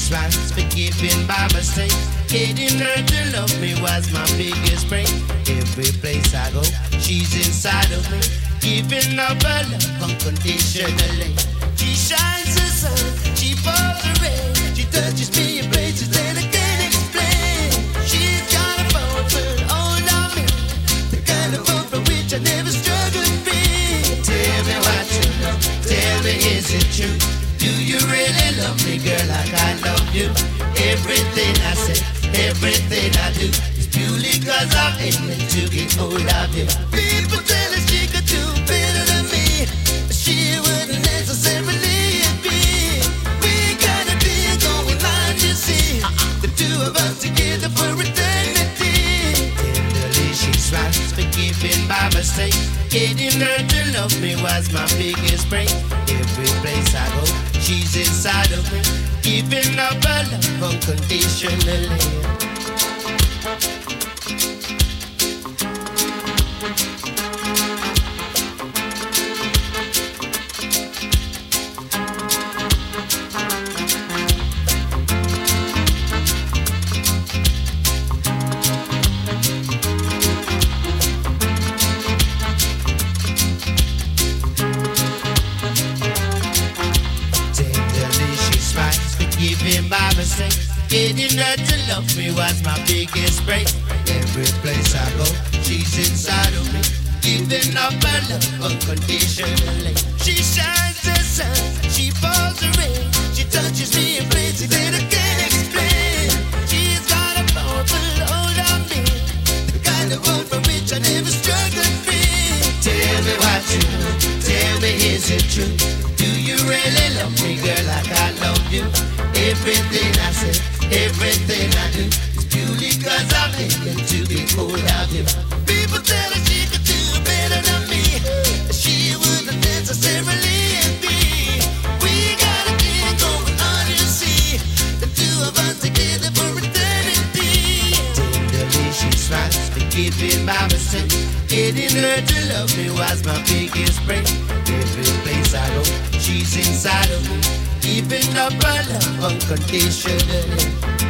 she's right, forgiving my mistakes. Getting her to love me was my biggest break. Every place I go, she's inside of me, giving up her love unconditionally. She shines the sun, she pours the rain, she touches me in places that I can't explain. She's got a phone full all of me, the kind of phone for which I never struggled free. Tell me what you know, tell me is it true? Do you really love me, girl, like I love you? Everything I say, everything I do is purely cause I'm aiming to get hold of you. People tell her she could do better than me, but she wouldn't necessarily be. We got a deal going on, you see, the two of us together for eternity. Tenderly she's right, forgiving my mistakes. Getting her to love me was my biggest break. Every place I go, she's inside of me, giving up her love unconditionally. Getting her to love me was my biggest break. Every place I go, she's inside of me, giving up her love unconditionally. She shines the sun, she pours the rain, she touches me in places that I can't explain. She's got a powerful hold on me, the kind of hold for which I never struggled free. Tell me what you know, tell me is it true? Do you really love me, girl, like I love you? Everything I say, everything I do is purely cause I'm aiming to get hold of you. People tell her she could do better than me, she wouldn't necessarily be. We got a thing going on, you see, the two of us together for eternity. Tenderly she's right, forgiving my mistakes. Getting her to love me was my biggest break. Every place I go, she's inside of me, giving up her love unconditionally.